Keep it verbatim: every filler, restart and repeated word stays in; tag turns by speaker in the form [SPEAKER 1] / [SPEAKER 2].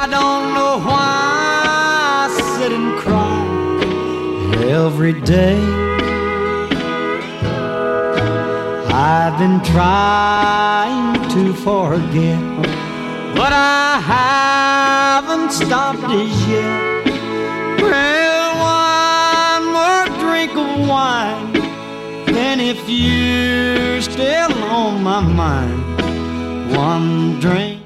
[SPEAKER 1] I don't know why I sit and cry every day. I've been trying to forget, but I haven't stopped as yet. Well, one more drink of wine, and if you're still on my mind, one drink